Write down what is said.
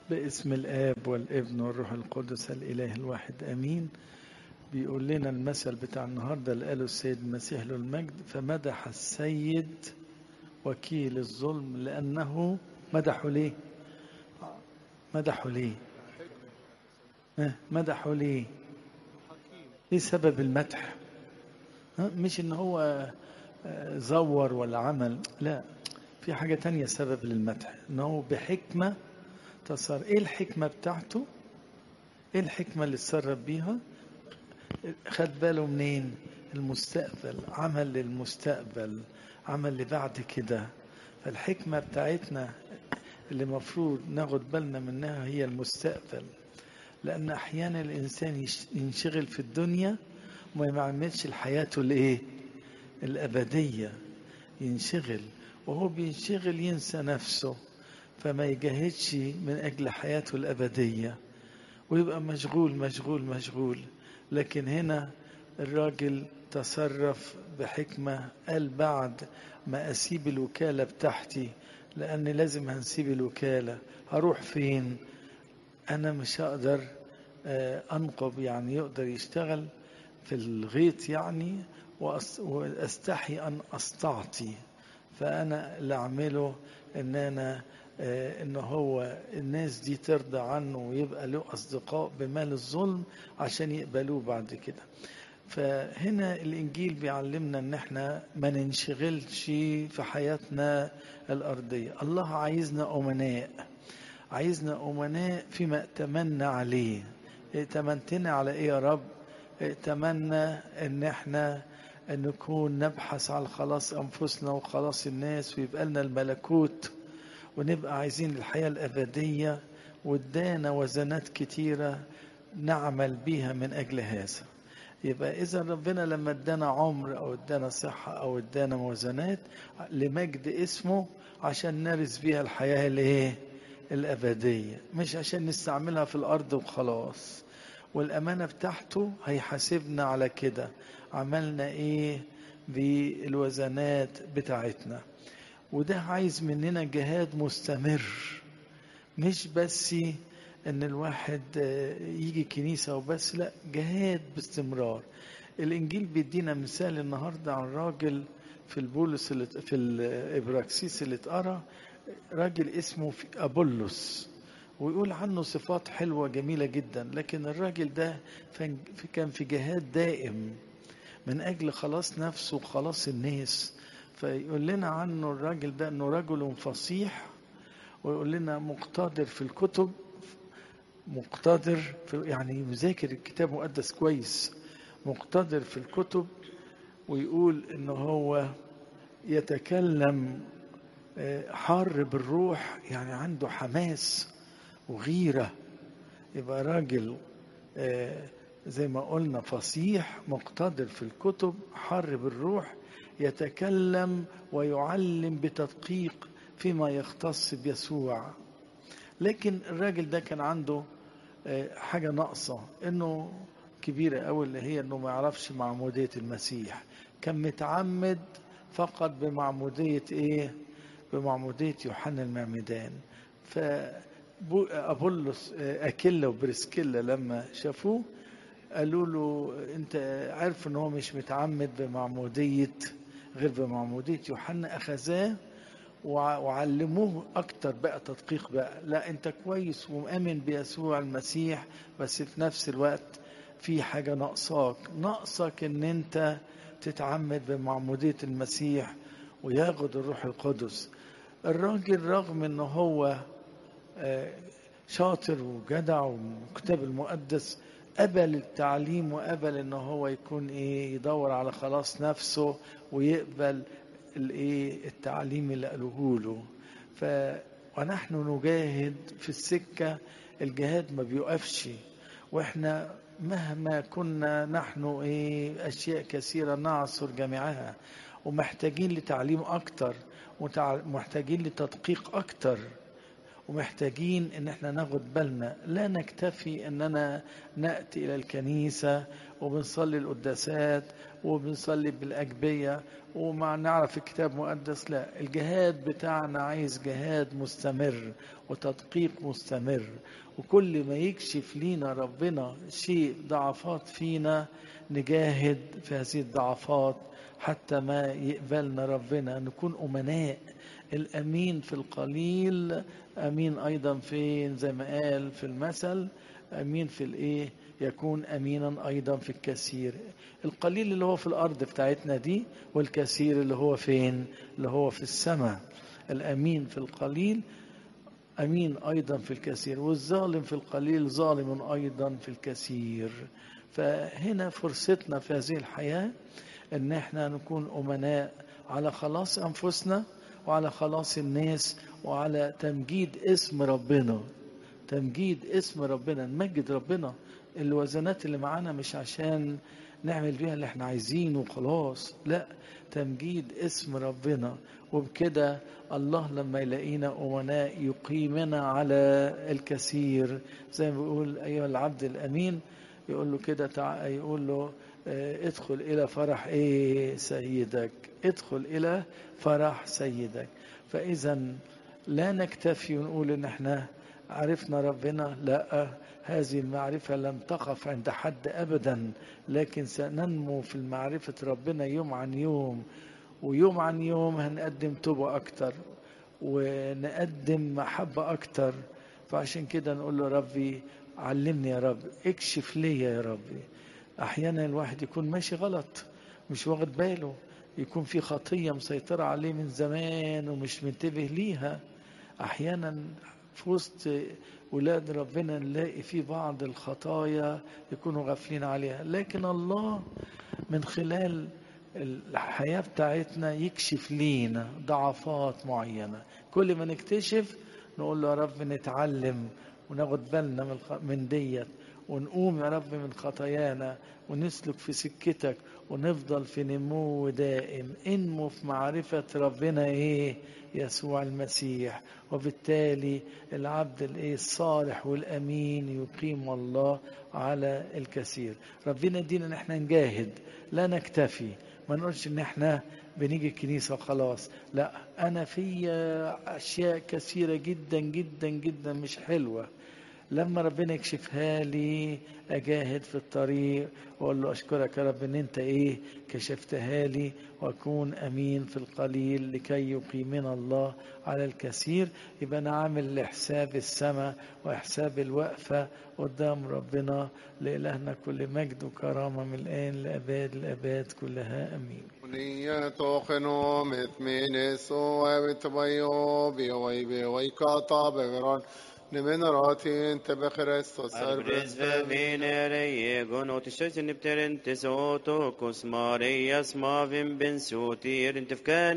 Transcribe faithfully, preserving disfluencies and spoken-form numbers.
باسم الآب والابن والروح القدس الإله الواحد آمين. بيقول لنا المثل بتاع النهاردة اللي قاله السيد المسيح له المجد: فمدح السيد وكيل الظلم لأنه مدحه ليه؟ مدحه ليه؟ ها؟ مدحه ليه؟ ايه سبب المدح؟ ها؟ مش ان هو زور ولا عمل، لا، في حاجة تانية سبب للمدح، انه بحكمة تصر. ايه الحكمة بتاعته؟ ايه الحكمة اللي اتصرف بيها؟ خد باله منين؟ المستقبل، عمل للمستقبل، عمل لبعد كده. فالحكمة بتاعتنا اللي مفروض ناخد بالنا منها هي المستقبل، لأن أحيانا الإنسان ينشغل في الدنيا وما يعملش حياته الإيه؟ الأبدية. ينشغل، وهو بينشغل ينسى نفسه، فما يجاهدش من أجل حياته الأبدية، ويبقى مشغول مشغول مشغول. لكن هنا الراجل تصرف بحكمة، قال بعد ما أسيب الوكالة بتاعتي، لأن لازم هنسيب الوكالة، هروح فين؟ أنا مش هقدر أنقب، يعني يقدر يشتغل في الغيط يعني، وأستحي أن أستعطي. فأنا اللي أعمله إن أنا إن هو الناس دي ترضى عنه ويبقى له أصدقاء بمال الظلم عشان يقبلوه بعد كده. فهنا الإنجيل بيعلمنا إن احنا ما ننشغلش في حياتنا الأرضية. الله عايزنا أمناء، عايزنا أمناء فيما ائتمنا عليه. ائتمنتنا على إيه يا رب؟ ائتمنا إن احنا أن نكون نبحث على خلاص أنفسنا وخلاص الناس، ويبقى لنا الملكوت، ونبقى عايزين الحياة الأبدية، وادانا وزنات كتيرة نعمل بيها من أجل هذا. يبقى إذا ربنا لما ادانا عمر أو ادانا صحة أو ادانا موازنات لمجد اسمه، عشان نرث بيها الحياة الايه؟ الأبدية، مش عشان نستعملها في الأرض وخلاص. والأمانة بتاعته هيحاسبنا على كده، عملنا إيه بالوزنات بتاعتنا. وده عايز مننا جهاد مستمر، مش بس ان الواحد يجي كنيسة وبس، لا، جهاد باستمرار. الانجيل بيدينا مثال النهاردة عن راجل في البولس اللي في الابراكسيس اللي اتقرا، راجل اسمه أبولس، ويقول عنه صفات حلوة جميلة جدا. لكن الراجل ده كان في جهاد دائم من أجل خلاص نفسه وخلاص الناس. فيقول لنا عنه الراجل ده أنه رجل فصيح، ويقول لنا مقتدر في الكتب، مقتدر في يعني مذاكر الكتاب المقدس كويس، مقتدر في الكتب. ويقول أنه هو يتكلم حار بالروح، يعني عنده حماس وغيرة. يبقى راجل زي ما قلنا فصيح، مقتدر في الكتب، حار بالروح، يتكلم ويعلم بتدقيق فيما يختص بيسوع. لكن الراجل ده كان عنده حاجة ناقصة، انه كبيرة قوي، اللي هي انه ما يعرفش معمودية المسيح. كان متعمد فقط بمعمودية ايه؟ بمعمودية يوحنا المعمدان. فأبولس أكيلا وبرسكيلا لما شافوه قالوا له انت عارف ان هو مش متعمد بمعمودية غير بمعمودية يوحنا. أخذاه وعلموه أكتر بقى تدقيق بقى، لا أنت كويس ومؤمن بيسوع المسيح، بس في نفس الوقت في حاجة ناقصاك، ناقصك ان انت تتعمد بمعمودية المسيح وياخد الروح القدس. الراجل رغم ان هو شاطر وجدع وكتاب المقدس، قبل التعليم وقبل ان هو يكون ايه؟ يدور على خلاص نفسه ويقبل الايه؟ التعليم اللي قالوه له. ف ونحن نجاهد في السكة، الجهاد ما بيقفش، واحنا مهما كنا نحن ايه؟ اشياء كثيرة نعصر جميعها، ومحتاجين لتعليم اكتر، ومحتاجين لتدقيق اكتر، ومحتاجين ان احنا ناخد بالنا. لا نكتفي اننا نأتي الى الكنيسة وبنصلي القداسات وبنصلي بالأجبية وما نعرف الكتاب مقدس. لا، الجهاد بتاعنا عايز جهاد مستمر وتدقيق مستمر، وكل ما يكشف لينا ربنا شيء ضعفات فينا نجاهد في هذه الضعفات حتى ما يقبلنا ربنا. نكون أمناء، الأمين في القليل أمين أيضا في، زي ما قال في المثل، أمين في الإيه يكون أمينا أيضا في الكثير. القليل اللي هو في الأرض بتاعتنا دي، والكثير اللي هو فين؟ اللي هو في السماء. الأمين في القليل أمين أيضا في الكثير، والظالم في القليل ظالم أيضا في الكثير. فهنا فرصتنا في هذه الحياة ان احنا نكون امناء على خلاص انفسنا وعلى خلاص الناس وعلى تمجيد اسم ربنا. تمجيد اسم ربنا، نمجد ربنا. الوزنات اللي معانا مش عشان نعمل بيها اللي احنا عايزينه وخلاص، لا، تمجيد اسم ربنا. وبكده الله لما يلاقينا امناء يقيمنا على الكثير، زي ما بيقول ايها العبد الامين، يقول له كده تع... يقول له ادخل الى فرح ايه سيدك، ادخل الى فرح سيدك. فاذا لا نكتفي ونقول ان احنا عرفنا ربنا، لا، هذه المعرفة لم تقف عند حد ابدا، لكن سننمو في المعرفة ربنا يوم عن يوم، ويوم عن يوم هنقدم توبة اكتر ونقدم محبة اكتر. فعشان كده نقول له ربي علمني يا رب، اكشف لي يا ربي. احيانا الواحد يكون ماشي غلط مش واخد باله، يكون في خطية مسيطرة عليه من زمان ومش منتبه ليها. احيانا في وسط ولاد ربنا نلاقي في بعض الخطايا يكونوا غافلين عليها، لكن الله من خلال الحياة بتاعتنا يكشف لينا ضعفات معينة. كل ما نكتشف نقول له يا رب نتعلم وناخد بالنا من من ديت، ونقوم يا رب من خطايانا ونسلك في سكتك، ونفضل في نمو دائم، انمو في معرفة ربنا ايه يسوع المسيح. وبالتالي العبد الايه الصالح والامين يقيم الله على الكثير. ربنا يدينا ان احنا نجاهد، لا نكتفي، ما نقولش ان احنا بنيجي الكنيسة وخلاص. لا، انا في اشياء كثيرة جدا جدا جدا مش حلوة، لما ربنا يكشفها لي اجاهد في الطريق واقول له اشكرك يا رب ان انت ايه كشفتها لي، واكون امين في القليل لكي يقيمنا الله على الكثير. يبقى انا عامل لحساب السماء وحساب الوقفة قدام ربنا. لإلهنا كل مجد وكرامة من الآن لأباد الأباد كلها أمين. ونية توخنو مثمين سوى بتبيو بيوي بيوي كاتا بغران نمن راتين تبخرستو Arbres verminere egon och tishöjsen nipteren tesotokos Marias mavim ben sotir intifkan